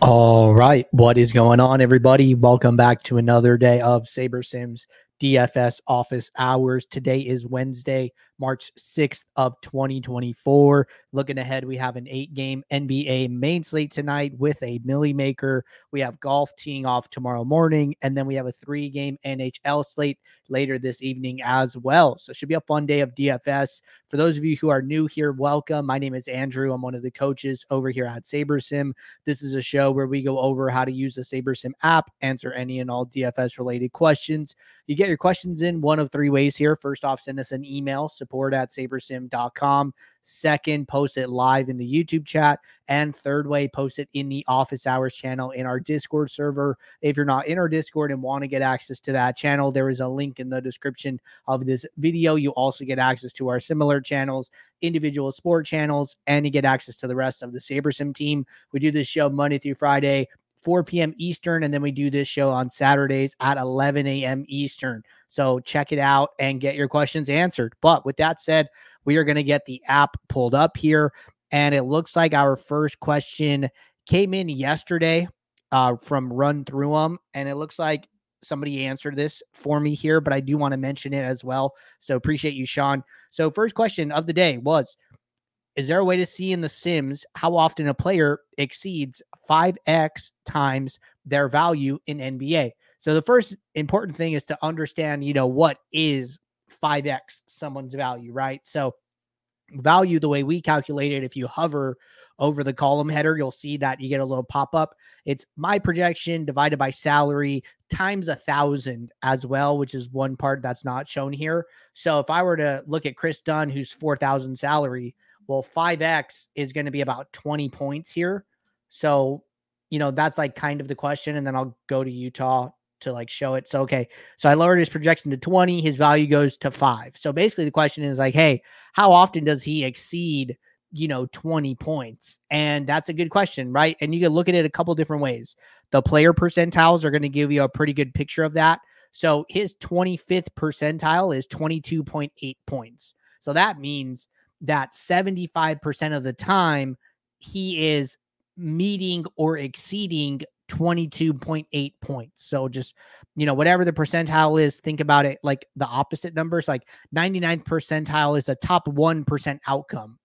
All right. What is going on, everybody? Welcome back to another day of SaberSims DFS office hours. Today is Wednesday, March 6th of 2024. Looking ahead, we have an 8-game NBA main slate tonight with a Millie Maker. We have golf teeing off tomorrow morning, and then we have a 3-game NHL slate later this evening as well. So it should be a fun day of DFS. For those of you who are new here, welcome. My name is Andrew. I'm one of the coaches over here at SaberSim. This is a show where we go over how to use the SaberSim app, answer any and all DFS related questions. You get your questions in one of three ways here. First off, send us an email, support@sabersim.com. Second, post it live in the YouTube chat. And third way, post it in the office hours channel in our Discord server. If you're not in our Discord and want to get access to that channel, there is a link in the description of this video. You also get access to our similar channels, individual sport channels, and you get access to the rest of the SaberSim team. We do this show Monday through Friday, 4 p.m. Eastern, and then we do this show on Saturdays at 11 a.m. Eastern. So check it out and get your questions answered. But with that said, we are going to get the app pulled up here, and it looks like our first question came in yesterday from Run Through 'em, and it looks like somebody answered this for me here, but I do want to mention it as well. So appreciate you, Sean. So first question of the day was, is there a way to see in the Sims how often a player exceeds 5x times their value in NBA? So the first important thing is to understand, what is 5x someone's value, right? So value, the way we calculate it, if you hover over the column header, you'll see that you get a little pop-up. It's my projection divided by salary times 1,000 as well, which is one part that's not shown here. So if I were to look at Chris Dunn, who's 4,000 salary, well, 5x is going to be about 20 points here. So, that's like kind of the question. And then I'll go to Utah to like show it. So, okay. So I lowered his projection to 20. His value goes to 5. So basically the question is like, hey, how often does he exceed, 20 points? And that's a good question, right? And you can look at it a couple different ways. The player percentiles are going to give you a pretty good picture of that. So his 25th percentile is 22.8 points. So that means that 75% of the time he is meeting or exceeding 22.8 points. So just, whatever the percentile is, think about it like the opposite numbers. Like 99th percentile is a top 1% outcome.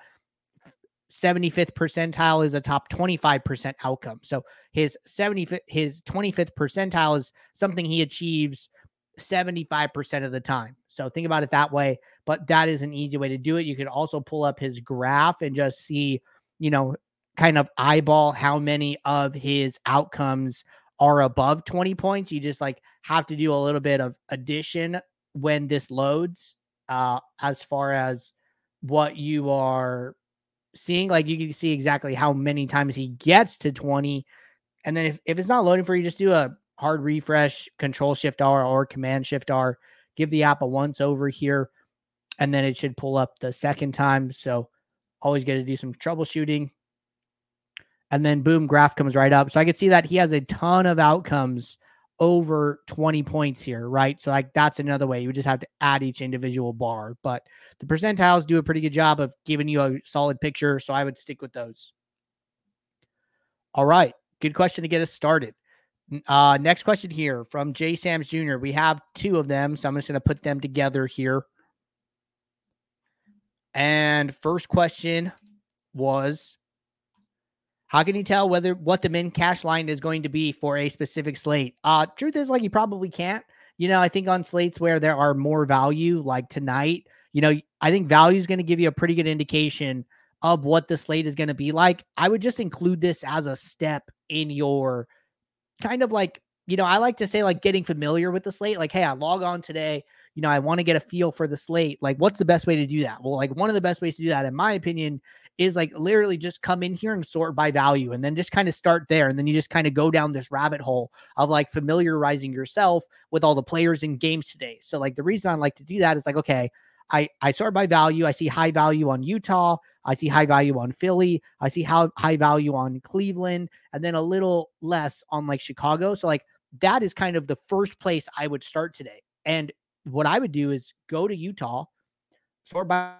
75th percentile is a top 25% outcome. So his 25th percentile is something he achieves 75% of the time. So think about it that way, but that is an easy way to do it. You could also pull up his graph and just see, kind of eyeball how many of his outcomes are above 20 points. You just like have to do a little bit of addition when this loads, as far as what you are seeing. Like you can see exactly how many times he gets to 20. And then if it's not loading for you, just do a hard refresh, Control Shift R or Command Shift R, give the app a once over here, and then it should pull up the second time. So always got to do some troubleshooting. And then boom, graph comes right up. So I can see that he has a ton of outcomes over 20 points here, right? So like that's another way. You just have to add each individual bar, but the percentiles do a pretty good job of giving you a solid picture. So I would stick with those. All right. Good question to get us started. Next question here from J. Sams Jr. We have two of them, so I'm just going to put them together here. And first question was, how can you tell what the min cash line is going to be for a specific slate? Truth is, like, you probably can't. I think on slates where there are more value, like tonight, I think value is going to give you a pretty good indication of what the slate is going to be like. I would just include this as a step in your kind of like, I like to say like getting familiar with the slate. Like, hey, I log on today. I want to get a feel for the slate. Like, what's the best way to do that? Well, like one of the best ways to do that, in my opinion, is like literally just come in here and sort by value and then just kind of start there. And then you just kind of go down this rabbit hole of like familiarizing yourself with all the players in games today. So like the reason I like to do that is like, okay, I sort by value. I see high value on Utah. I see high value on Philly. I see high value on Cleveland, and then a little less on like Chicago. So like that is kind of the first place I would start today. And what I would do is go to Utah, sort by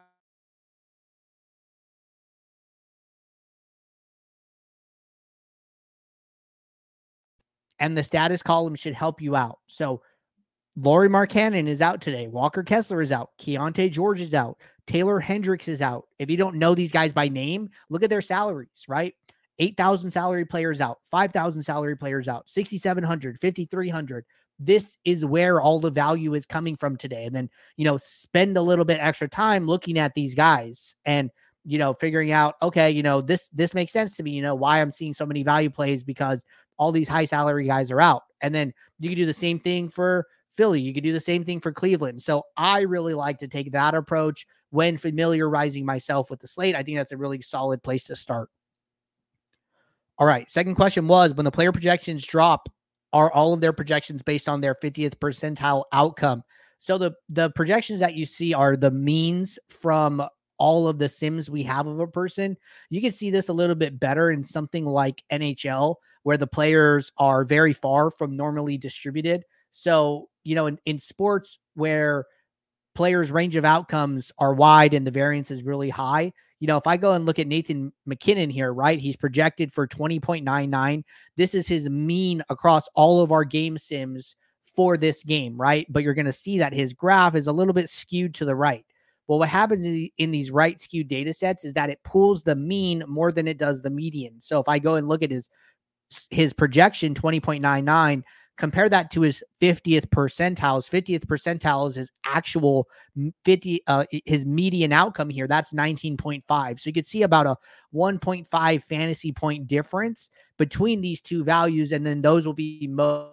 and the status column should help you out. So Lauri Markkanen is out today. Walker Kessler is out. Keontae George is out. Taylor Hendricks is out. If you don't know these guys by name, look at their salaries, right? 8,000 salary players out, 5,000 salary players out, 6,700, 5,300. This is where all the value is coming from today. And then, spend a little bit extra time looking at these guys and, figuring out, okay, this makes sense to me, why I'm seeing so many value plays because all these high salary guys are out. And then you can do the same thing for Philly. You could do the same thing for Cleveland. So I really like to take that approach when familiarizing myself with the slate. I think that's a really solid place to start. All right. Second question was, when the player projections drop, are all of their projections based on their 50th percentile outcome? So the projections that you see are the means from all of the sims we have of a person. You can see this a little bit better in something like NHL, where the players are very far from normally distributed. So, in sports where players' range of outcomes are wide and the variance is really high, if I go and look at Nathan MacKinnon here, right, he's projected for 20.99. This is his mean across all of our game sims for this game, right? But you're going to see that his graph is a little bit skewed to the right. Well, what happens in these right skewed data sets is that it pulls the mean more than it does the median. So if I go and look at his projection, 20.99, compare that to his 50th percentiles. 50th percentile is his actual his median outcome here. That's 19.5. So you could see about a 1.5 fantasy point difference between these two values. And then those will be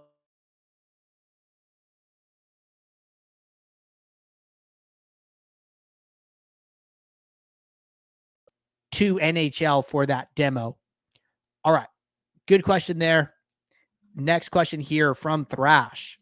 to NHL for that demo. All right. Good question there. Next question here from Thrash.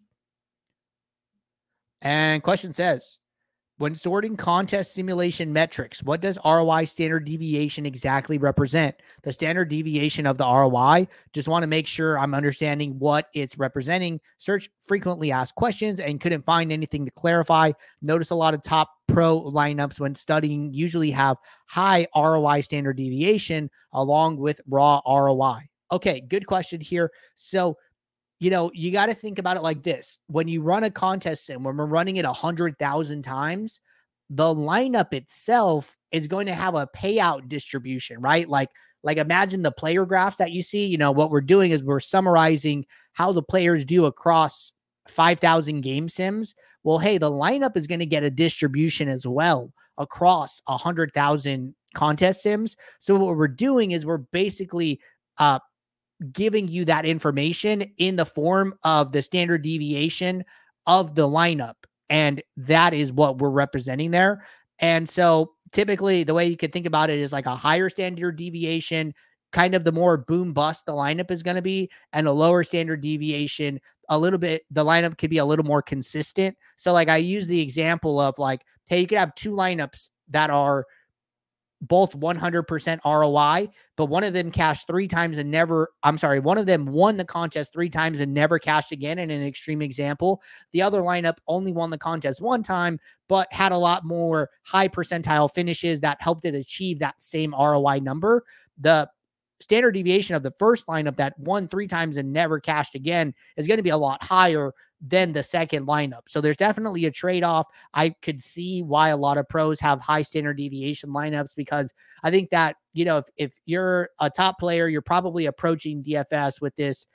And question says, when sorting contest simulation metrics, what does ROI standard deviation exactly represent? The standard deviation of the ROI, just want to make sure I'm understanding what it's representing. Search frequently asked questions and couldn't find anything to clarify. Notice a lot of top pro lineups when studying usually have high ROI standard deviation along with raw ROI. Okay, good question here. So, you got to think about it like this. When you run a contest sim, when we're running it 100,000 times, the lineup itself is going to have a payout distribution, right? Like imagine the player graphs that you see. What we're doing is we're summarizing how the players do across 5,000 game sims. Well, hey, the lineup is going to get a distribution as well across 100,000 contest sims. So what we're doing is we're basically giving you that information in the form of the standard deviation of the lineup. And that is what we're representing there. And so typically the way you could think about it is like a higher standard deviation, kind of the more boom bust the lineup is going to be, and a lower standard deviation, a little bit, the lineup could be a little more consistent. So like I use the example of like, hey, you could have two lineups that are both 100% ROI, but one of them cashed three times and one of them won the contest three times and never cashed again in an extreme example. The other lineup only won the contest one time, but had a lot more high percentile finishes that helped it achieve that same ROI number. The standard deviation of the first lineup that won three times and never cashed again is going to be a lot higher than the second lineup. So there's definitely a trade-off. I could see why a lot of pros have high standard deviation lineups, because I think that, if you're a top player, you're probably approaching DFS with this,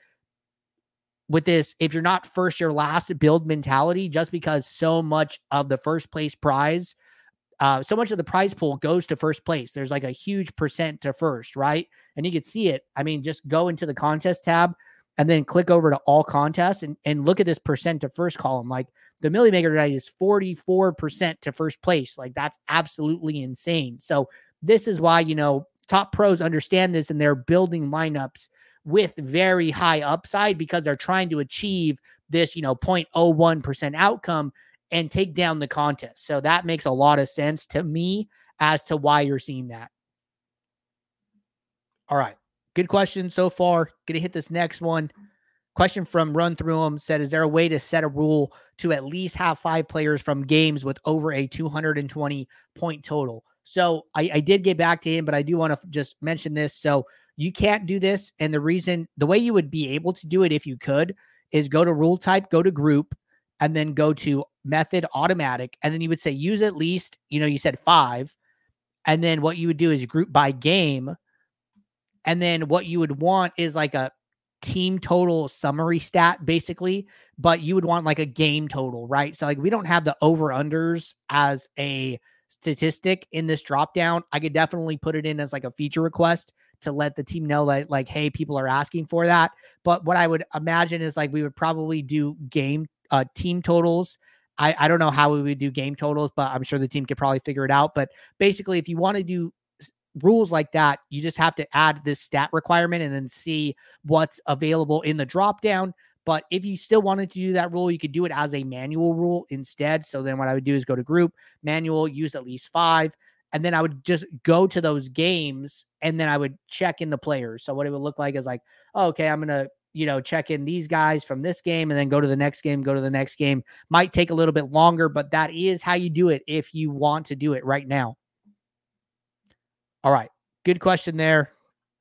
if you're not first, you're last build mentality, just because so much of the first place prize, so much of the prize pool goes to first place. There's like a huge percent to first, right? And you can see it. I mean, just go into the contest tab and then click over to all contests and look at this percent to first column. Like the Millie Maker tonight is 44% to first place. Like that's absolutely insane. So this is why, top pros understand this and they're building lineups with very high upside, because they're trying to achieve this, 0.01% outcome and take down the contest. So that makes a lot of sense to me as to why you're seeing that. All right. Good question so far. Going to hit this next one. Question from Run Through 'em said, is there a way to set a rule to at least have 5 players from games with over a 220 point total? So I did get back to him, but I do want to just mention this. So, you can't do this. And the way you would be able to do it if you could is go to rule type, go to group, and then go to method automatic. And then you would say use at least, you said 5. And then what you would do is group by game. And then what you would want is like a team total summary stat, basically, but you would want like a game total, right? So like we don't have the over-unders as a statistic in this drop down. I could definitely put it in as like a feature request to let the team know that like, hey, people are asking for that. But what I would imagine is like we would probably do team totals. I don't know how we would do game totals, but I'm sure the team could probably figure it out. But basically, if you want to do rules like that, you just have to add this stat requirement and then see what's available in the drop down. But if you still wanted to do that rule, you could do it as a manual rule instead. So then what I would do is go to group, manual, use at least 5. And then I would just go to those games and then I would check in the players. So what it would look like is like, oh, okay, I'm going to, check in these guys from this game and then go to the next game, Might take a little bit longer, but that is how you do it if you want to do it right now. All right. Good question there.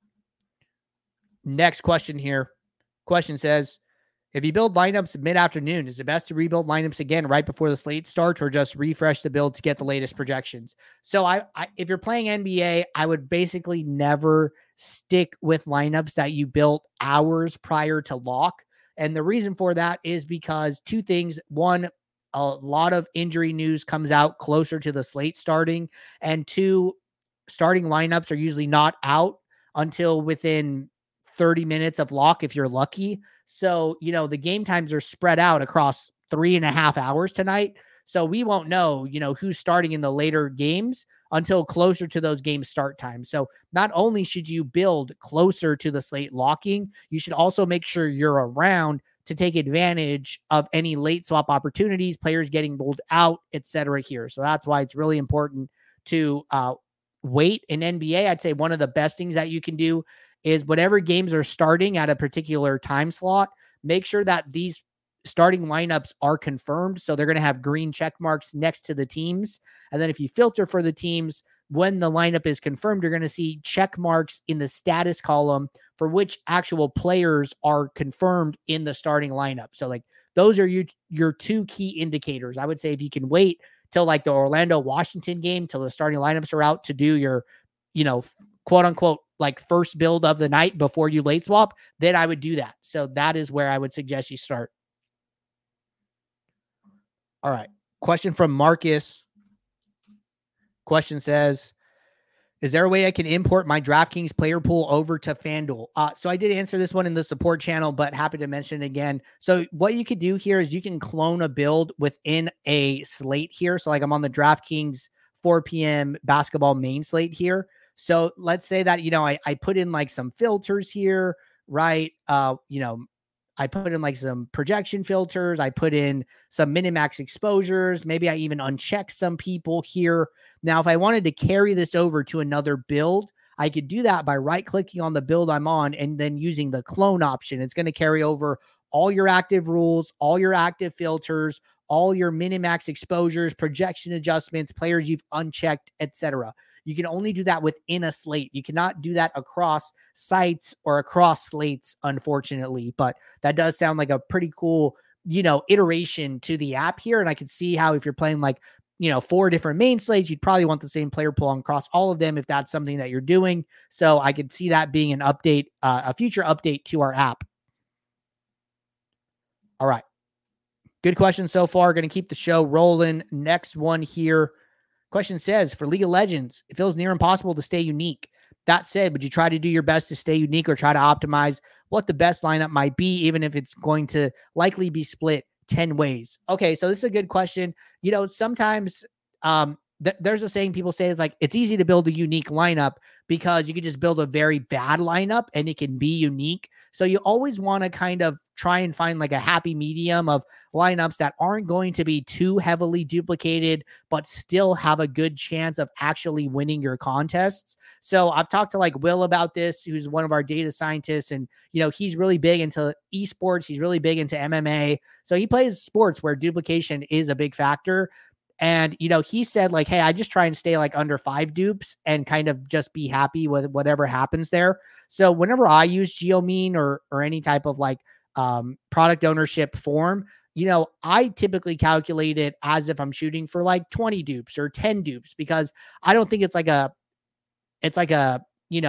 Next question here. Question says, if you build lineups mid-afternoon, is it best to rebuild lineups again right before the slate starts or just refresh the build to get the latest projections? So if you're playing NBA, I would basically never stick with lineups that you built hours prior to lock. And the reason for that is because 2 things. One, a lot of injury news comes out closer to the slate starting. And 2, starting lineups are usually not out until within 30 minutes of lock if you're lucky. So, the game times are spread out across 3.5 hours tonight. So we won't know, who's starting in the later games until closer to those game start times. So not only should you build closer to the slate locking, you should also make sure you're around to take advantage of any late swap opportunities, players getting rolled out, etc. here. So that's why it's really important to wait in NBA. I'd say one of the best things that you can do is whatever games are starting at a particular time slot, make sure that these starting lineups are confirmed. So they're going to have green check marks next to the teams. And then if you filter for the teams, when the lineup is confirmed, you're going to see check marks in the status column for which actual players are confirmed in the starting lineup. So like those are your 2 key indicators. I would say if you can wait till like the Orlando Washington game, till the starting lineups are out to do your, quote unquote, like first build of the night before you late swap, then I would do that. So that is where I would suggest you start. All right. Question from Marcus. Question says, is there a way I can import my DraftKings player pool over to FanDuel? So I did answer this one in the support channel, but happy to mention it again. So what you could do here is you can clone a build within a slate here. So like I'm on the DraftKings 4 p.m. basketball main slate here. So let's say that, I put in like some filters here, right? I put in like some projection filters. I put in some minimax exposures. Maybe I even uncheck some people here. Now, if I wanted to carry this over to another build, I could do that by right-clicking on the build I'm on and then using the clone option. It's going to carry over all your active rules, all your active filters, all your minimax exposures, projection adjustments, players you've unchecked, etc. You can only do that within a slate. You cannot do that across sites or across slates, unfortunately. But that does sound like a pretty cool, iteration to the app here. And I can see how if you're playing like, 4 different main slates, you'd probably want the same player pool across all of them if that's something that you're doing. So I could see that being an update, a future update to our app. All right. Good question so far. Going to keep the show rolling. Next one here. Question says, for League of Legends, it feels near impossible to stay unique. That said, would you try to do your best to stay unique or try to optimize what the best lineup might be, even if it's going to likely be split 10 ways? Okay, so this is a good question. Sometimes there's a saying people say is like, it's easy to build a unique lineup because you can just build a very bad lineup and it can be unique. So you always want to kind of try and find like a happy medium of lineups that aren't going to be too heavily duplicated, but still have a good chance of actually winning your contests. So I've talked to like Will about this, who's one of our data scientists. And, he's really big into esports. He's really big into MMA. So he plays sports where duplication is a big factor. And, he said like, hey, I just try and stay like under 5 dupes and kind of just be happy with whatever happens there. So whenever I use GeoMean or any type of like product ownership form, I typically calculate it as if I'm shooting for like 20 dupes or 10 dupes, because I don't think it's like a,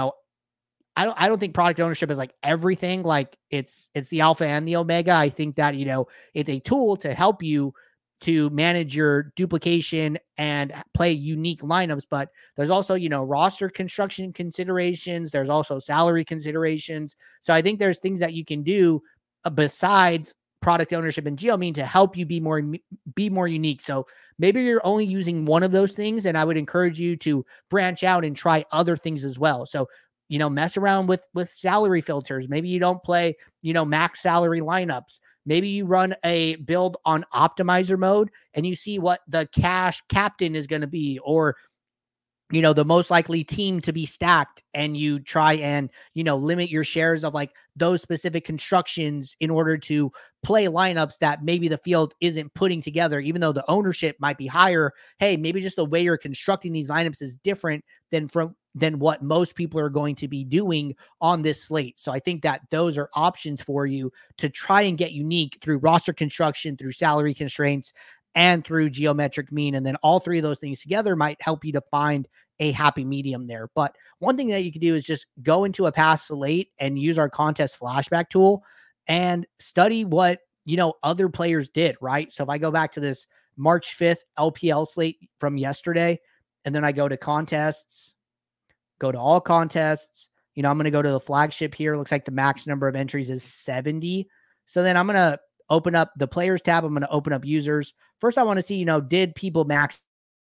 I don't think product ownership is like everything. Like it's the alpha and the omega. I think that, it's a tool to help you to manage your duplication and play unique lineups. But there's also, roster construction considerations. There's also salary considerations. So I think there's things that you can do besides product ownership and GeoMean to help you be more unique. So maybe you're only using one of those things, and I would encourage you to branch out and try other things as well. So, mess around with salary filters. Maybe you don't play, max salary lineups. Maybe you run a build on optimizer mode and you see what the cash captain is going to be, or, the most likely team to be stacked, and you try and, limit your shares of like those specific constructions in order to play lineups that maybe the field isn't putting together, even though the ownership might be higher. Hey, maybe just the way you're constructing these lineups is different than what most people are going to be doing on this slate. So I think that those are options for you to try and get unique through roster construction, through salary constraints, and through geometric mean. And then all three of those things together might help you to find a happy medium there. But one thing that you can do is just go into a past slate and use our contest flashback tool and study what, other players did, right? So if I go back to this March 5th LPL slate from yesterday, and then I go to contests, go to all contests, I'm going to go to the flagship here. It looks like the max number of entries is 70. So then I'm going to open up the players tab. I'm going to open up users. First, I want to see, did people max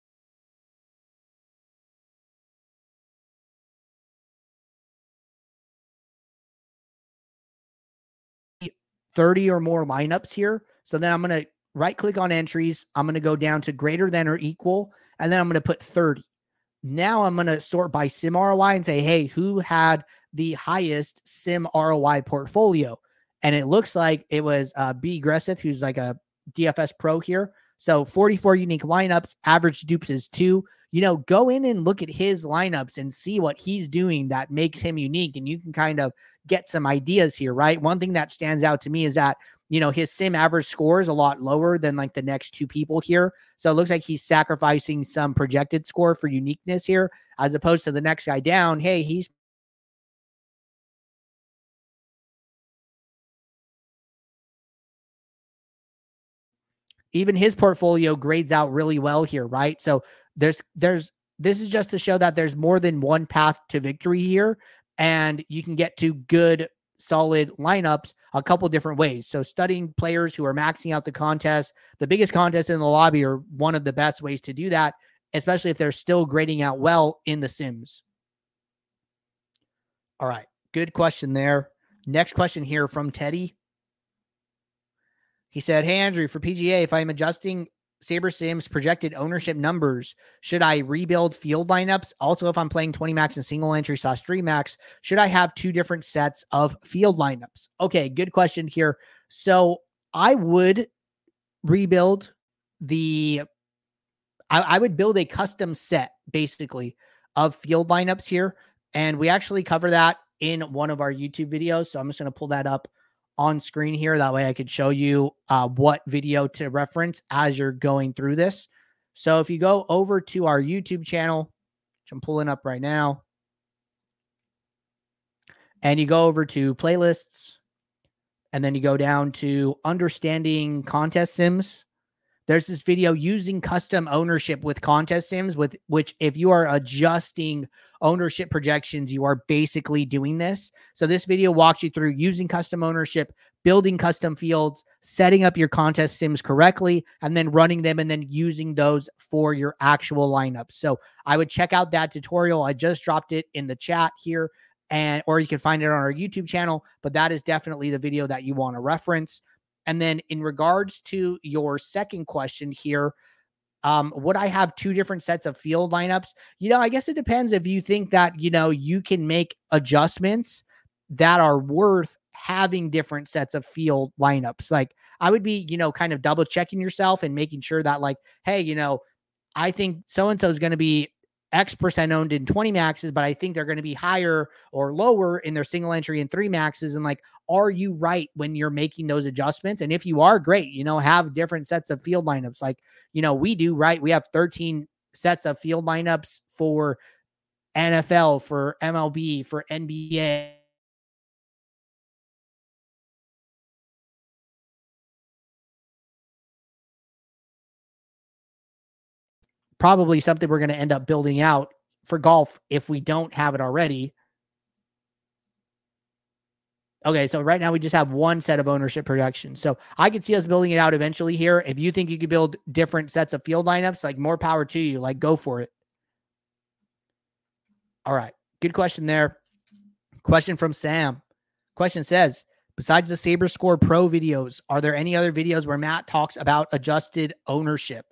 30 or more lineups here? So then I'm going to right click on entries. I'm going to go down to greater than or equal, and then I'm going to put 30. Now I'm going to sort by sim ROI and say, hey, who had the highest sim ROI portfolio? And it looks like it was B. Gresseth, who's like a DFS pro here. So 44 unique lineups, average dupes is 2. Go in and look at his lineups and see what he's doing that makes him unique. And you can kind of get some ideas here, right? One thing that stands out to me is that, his sim average score is a lot lower than like the next two people here. So it looks like he's sacrificing some projected score for uniqueness here, as opposed to the next guy down. Hey, he's even his portfolio grades out really well here, right? So this is just to show that there's more than one path to victory here, and you can get to good, solid lineups a couple different ways. So studying players who are maxing out the contest, the biggest contests in the lobby, are one of the best ways to do that, especially if they're still grading out well in the sims. All right, good question there. Next question here from Teddy. He said, hey, Andrew, for PGA, if I'm adjusting SaberSim's projected ownership numbers, should I rebuild field lineups? Also, if I'm playing 20 max and single entry / 3 max, should I have 2 different sets of field lineups? Okay, good question here. So I would rebuild I would build a custom set basically of field lineups here. And we actually cover that in one of our YouTube videos. So I'm just going to pull that up on screen here. That way I could show you what video to reference as you're going through this. So if you go over to our YouTube channel, which I'm pulling up right now, and you go over to playlists, and then you go down to understanding contest sims, there's this video using custom ownership with contest sims, with which if you are adjusting ownership projections, you are basically doing this. So this video walks you through using custom ownership, building custom fields, setting up your contest sims correctly, and then running them and then using those for your actual lineups. So I would check out that tutorial. I just dropped it in the chat here, or you can find it on our YouTube channel, but that is definitely the video that you want to reference. And then in regards to your second question here, would I have 2 different sets of field lineups? I guess it depends if you think that, you can make adjustments that are worth having different sets of field lineups. Like I would be, kind of double checking yourself and making sure that like, hey, I think so-and-so is going to be X percent owned in 20 maxes, but I think they're going to be higher or lower in their single entry and 3 maxes. And like, are you right when you're making those adjustments? And if you are, great, have different sets of field lineups. Like, we do, right? We have 13 sets of field lineups for NFL, for MLB, for NBA. Probably something we're going to end up building out for golf if we don't have it already. Okay, so right now we just have one set of ownership projections. So I could see us building it out eventually here. If you think you could build different sets of field lineups, like, more power to you. Like, go for it. All right, good question there. Question from Sam. Question says, besides the SaberScore Pro videos, are there any other videos where Matt talks about adjusted ownership?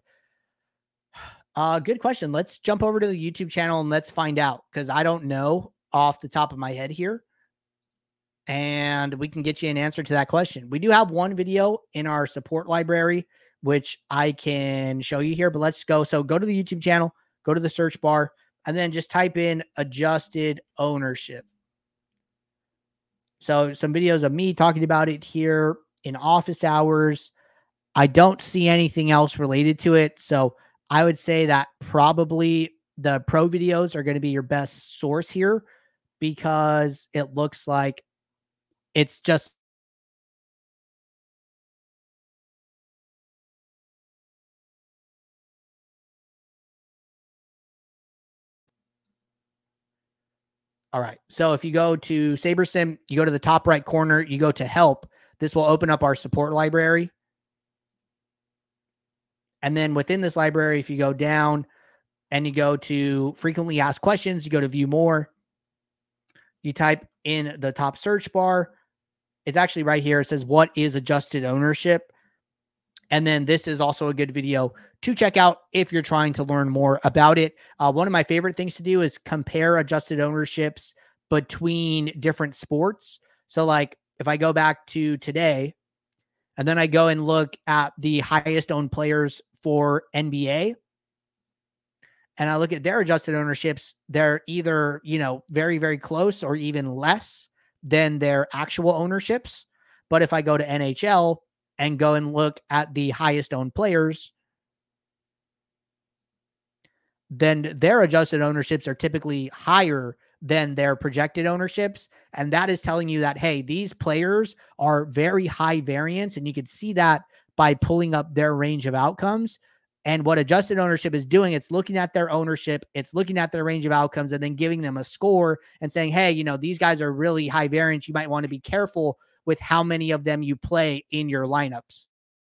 Good question. Let's jump over to the YouTube channel and let's find out, because I don't know off the top of my head here. And we can get you an answer to that question. We do have one video in our support library, which I can show you here, but let's go. So go to the YouTube channel, go to the search bar, and then just type in adjusted ownership. So some videos of me talking about it here in office hours. I don't see anything else related to it. So I would say that probably the pro videos are going to be your best source here, because it looks like it's just all right. So if you go to SaberSim, you go to the top right corner, you go to help. This will open up our support library. And then within this library, if you go down and you go to frequently asked questions, you go to view more, you type in the top search bar. It's actually right here. It says, what is adjusted ownership? And then this is also a good video to check out if you're trying to learn more about it. One of my favorite things to do is compare adjusted ownerships between different sports. So like if I go back to today and then I go and look at the highest owned players for NBA, and I look at their adjusted ownerships, they're either, very, very close or even less than their actual ownerships. But if I go to NHL and go and look at the highest owned players, then their adjusted ownerships are typically higher than their projected ownerships. And that is telling you that, hey, these players are very high variance. And you can see that by pulling up their range of outcomes. And what adjusted ownership is doing, it's looking at their ownership, it's looking at their range of outcomes, and then giving them a score and saying, hey, these guys are really high variance. You might want to be careful with how many of them you play in your lineups.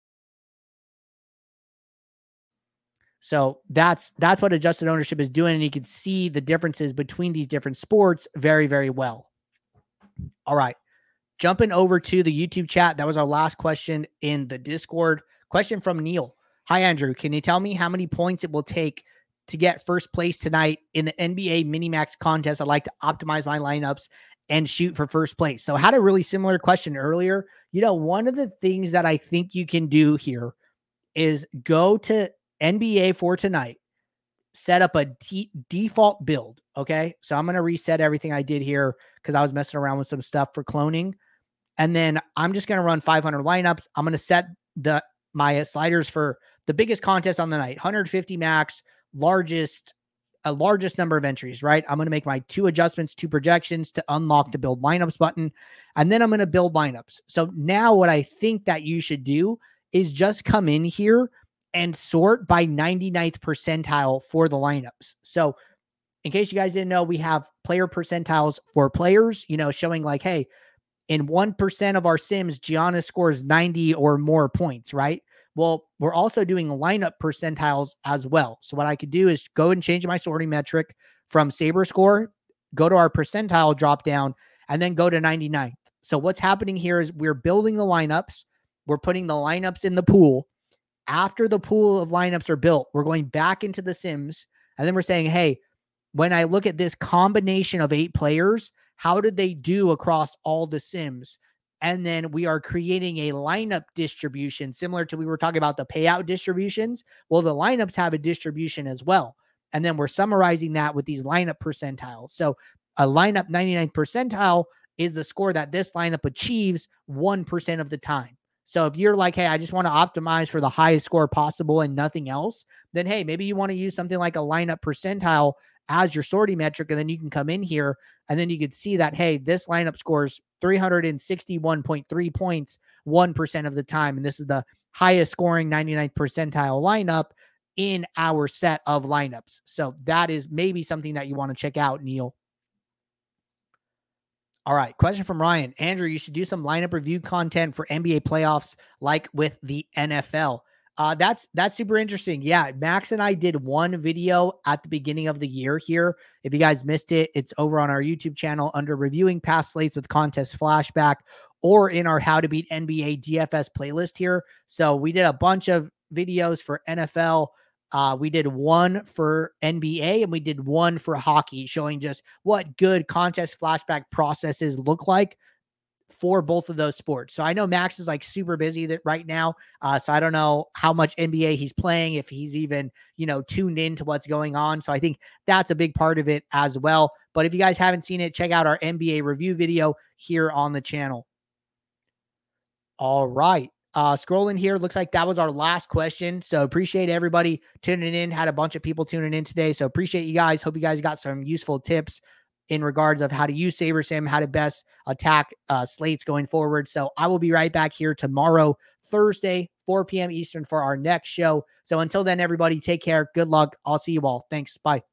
So that's what adjusted ownership is doing. And you can see the differences between these different sports very, very well. All right. Jumping over to the YouTube chat. That was our last question in the Discord. Question from Neil. Hi, Andrew. Can you tell me how many points it will take to get first place tonight in the NBA Minimax contest? I'd like to optimize my lineups and shoot for first place. So I had a really similar question earlier. One of the things that I think you can do here is go to NBA for tonight, set up a default build. Okay. So I'm going to reset everything I did here because I was messing around with some stuff for cloning. And then I'm just going to run 500 lineups. I'm going to set my sliders for the biggest contest on the night, 150 max, largest number of entries, right? I'm going to make my 2 adjustments, 2 projections to unlock the build lineups button. And then I'm going to build lineups. So now what I think that you should do is just come in here and sort by 99th percentile for the lineups. So in case you guys didn't know, we have player percentiles for players, showing like, hey, in 1% of our sims, Giannis scores 90 or more points, right? Well, we're also doing lineup percentiles as well. So what I could do is go and change my sorting metric from SaberScore, go to our percentile drop down, and then go to 99th. So what's happening here is we're building the lineups. We're putting the lineups in the pool. After the pool of lineups are built, we're going back into the sims, and then we're saying, hey, when I look at this combination of 8 players, how did they do across all the sims? And then we are creating a lineup distribution similar to we were talking about the payout distributions. Well, the lineups have a distribution as well. And then we're summarizing that with these lineup percentiles. So a lineup 99th percentile is the score that this lineup achieves 1% of the time. So if you're like, hey, I just want to optimize for the highest score possible and nothing else, then hey, maybe you want to use something like a lineup percentile as your sorting metric. And then you can come in here and then you can see that, hey, this lineup scores 361.3 points 1% of the time. And this is the highest scoring 99th percentile lineup in our set of lineups. So that is maybe something that you want to check out, Neil. All right. Question from Ryan. Andrew, you should do some lineup review content for NBA playoffs like with the NFL. That's super interesting. Yeah. Max and I did one video at the beginning of the year here. If you guys missed it, it's over on our YouTube channel under reviewing past slates with contest flashback or in our how to beat NBA DFS playlist here. So we did a bunch of videos for NFL. We did one for NBA and we did one for hockey, showing just what good contest flashback processes look like for both of those sports. So I know Max is like super busy right now. So I don't know how much NBA he's playing, if he's even, tuned into what's going on. So I think that's a big part of it as well. But if you guys haven't seen it, check out our NBA review video here on the channel. All right. Scrolling here, looks like that was our last question. So appreciate everybody tuning in. Had a bunch of people tuning in today. So appreciate you guys. Hope you guys got some useful tips in regards of how to use SaberSim, how to best attack slates going forward. So I will be right back here tomorrow, Thursday, 4 p.m. Eastern for our next show. So until then, everybody take care. Good luck. I'll see you all. Thanks. Bye.